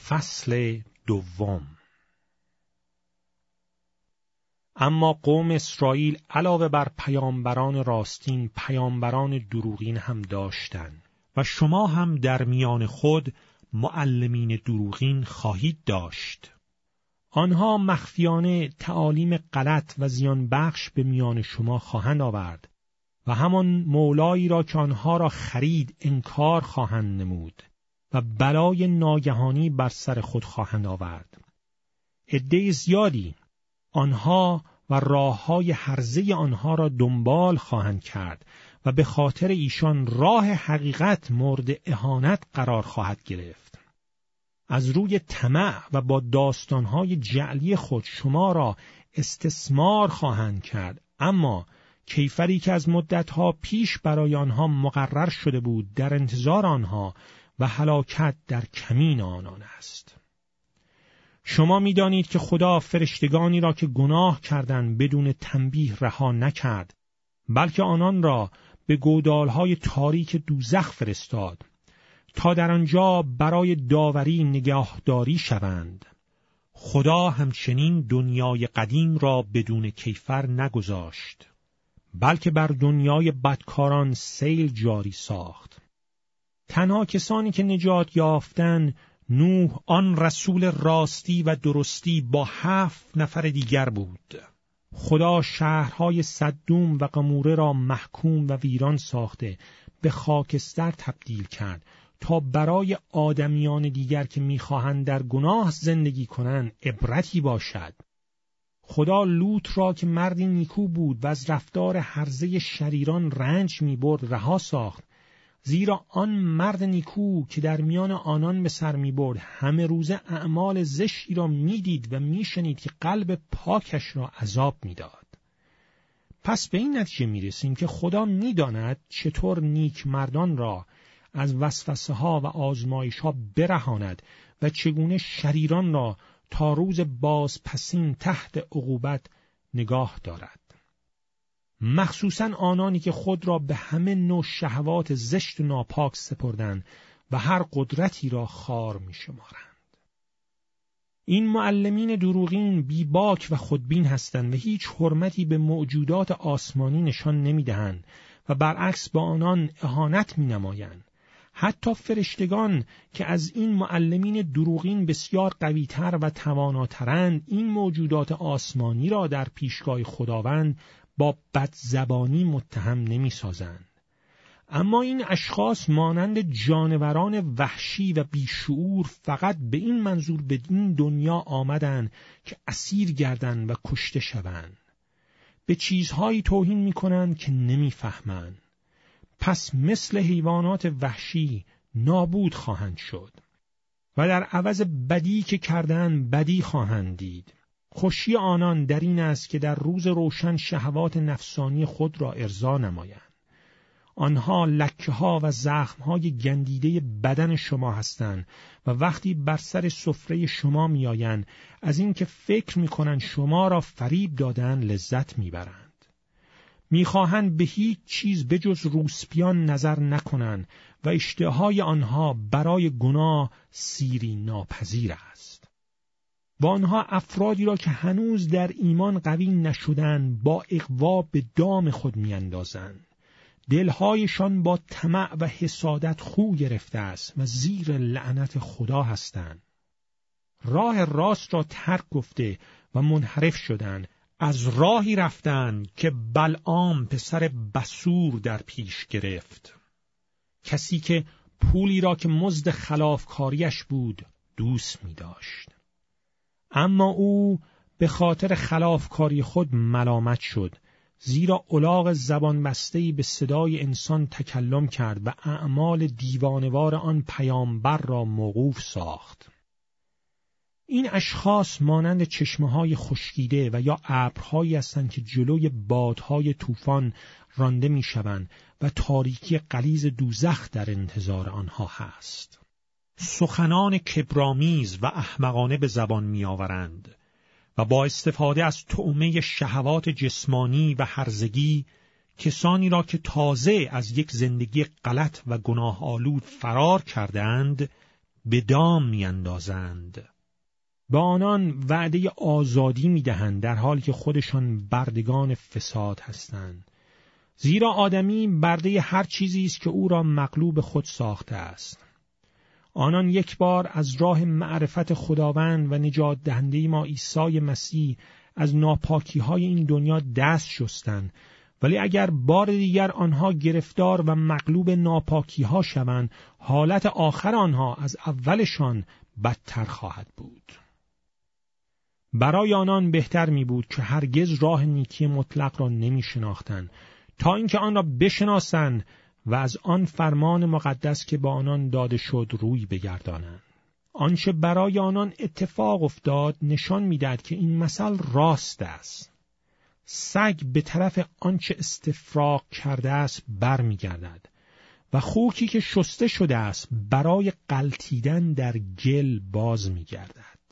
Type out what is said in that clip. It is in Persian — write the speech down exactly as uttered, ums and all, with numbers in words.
فصل دوم. اما قوم اسرائیل علاوه بر پیامبران راستین پیامبران دروغین هم داشتند و شما هم در میان خود معلمین دروغین خواهید داشت. آنها مخفیانه تعالیم غلط و زیان بخش به میان شما خواهند آورد و همان مولایی را که آنها را خرید انکار خواهند نمود و بلای ناگهانی بر سر خود خواهند آورد. عده زیادی آنها و راه‌های هرزه آنها را دنبال خواهند کرد و به خاطر ایشان راه حقیقت مورد اهانت قرار خواهد گرفت. از روی طمع و با داستان‌های جعلی خود شما را استثمار خواهند کرد، اما کیفری که از مدت‌ها پیش برای آنها مقرر شده بود در انتظار آنها و هلاکت در کمین آنان است. شما می دانید که خدا فرشتگانی را که گناه کردند بدون تنبیه رها نکرد، بلکه آنان را به گودالهای تاریک دوزخ فرستاد تا در آنجا برای داوری نگهداری شوند. خدا همچنین دنیای قدیم را بدون کیفر نگذاشت، بلکه بر دنیای بدکاران سیل جاری ساخت. تنها کسانی که نجات یافتند نوح آن رسول راستی و درستی با هفت نفر دیگر بود. خدا شهرهای سدوم و قموره را محکوم و ویران ساخته به خاکستر تبدیل کرد تا برای آدمیان دیگر که می‌خواهند در گناه زندگی کنند عبرتی باشد. خدا لوط را که مردی نیکو بود و از رفتار هرزه شریران رنج می‌برد رها ساخت، زیرا آن مرد نیکو که در میان آنان به سر می‌برد همه روزه اعمال زشتی را می‌دید و می‌شنید که قلب پاکش را عذاب می‌داد. پس به این نتیجه می‌رسیم که خدا می‌داند چطور نیک مردان را از وسوسه‌ها و آزمایش‌ها برهاند و چگونه شریران را تا روز بازپسین تحت عقوبت نگاه دارد. مخصوصاً آنانی که خود را به همه نوع شهوات زشت و ناپاک سپردند و هر قدرتی را خوار می‌شمارند. این معلمین دروغین بیباک و خودبین هستند و هیچ حرمتی به موجودات آسمانی نشان نمی‌دهند و برعکس با آنان اهانت می‌نمایند. حتی فرشتگان که از این معلمین دروغین بسیار قوی‌تر و تواناترند، این موجودات آسمانی را در پیشگاه خداوند با بدزبانی متهم نمی سازند. اما این اشخاص مانند جانوران وحشی و بیشعور فقط به این منظور به این دنیا آمدند که اسیر گردند و کشته شوند. به چیزهایی توهین می کنند که نمی فهمند. پس مثل حیوانات وحشی نابود خواهند شد و در عوض بدی که کردند بدی خواهند دید. خوشی آنان در این است که در روز روشن شهوات نفسانی خود را ارضا نمایند. آنها لکه‌ها و زخم‌های گندیده بدن شما هستند و وقتی بر سر سفره شما میآیند از اینکه فکر می‌کنند شما را فریب دادن لذت می‌برند. می‌خواهند به هیچ چیز بجز روسپیان نظر نکنند و اشتهای آنها برای گناه سیری ناپذیر است. و آنها افرادی را که هنوز در ایمان قوی نشدند با اغوا به دام خود می‌اندازند. دلهایشان با طمع و حسادت خو گرفته است و زیر لعنت خدا هستند. راه راست را ترک گفته و منحرف شدند، از راهی رفتند که بلعام پسر بسور در پیش گرفت. کسی که پولی را که مزد خلافکاریش بود دوست می داشت. اما او به خاطر خلافکاری خود ملامت شد، زیرا الاغ زبان بسته‌ای به صدای انسان تکلم کرد و اعمال دیوانوار آن پیامبر را موقوف ساخت. این اشخاص مانند چشمه‌های خشکیده و یا ابرهایی هستند که جلوی بادهای طوفان رانده می‌شوند و تاریکی غلیظ دوزخ در انتظار آنها هست. سخنان کبرآمیز و احمقانه به زبان می‌آورند و با استفاده از طعمه شهوات جسمانی و هرزگی کسانی را که تازه از یک زندگی غلط و گناه آلود فرار کردند به دام میاندازند. به آنان وعده آزادی میدهند در حالی که خودشان بردگان فساد هستند. زیرا آدمی برده هر چیزی است که او را مغلوب خود ساخته است. آنان یک بار از راه معرفت خداوند و نجات دهنده ما عیسی مسیح از ناپاکی‌های این دنیا دست شستند، ولی اگر بار دیگر آنها گرفتار و مغلوب ناپاکی‌ها شوند، حالت آخر آنها از اولشان بدتر خواهد بود. برای آنان بهتر می بود که هرگز راه نیکی مطلق را نمی شناختند تا اینکه آن را بشناسند و از آن فرمان مقدس که با آنان داده شد روی بگردانند. آنچه برای آنان اتفاق افتاد نشان می‌دهد که این مثل راست است. سگ به طرف آنچه استفراغ کرده است برمیگردد و خوکی که شسته شده است برای غلتیدن در گل باز می‌گردد.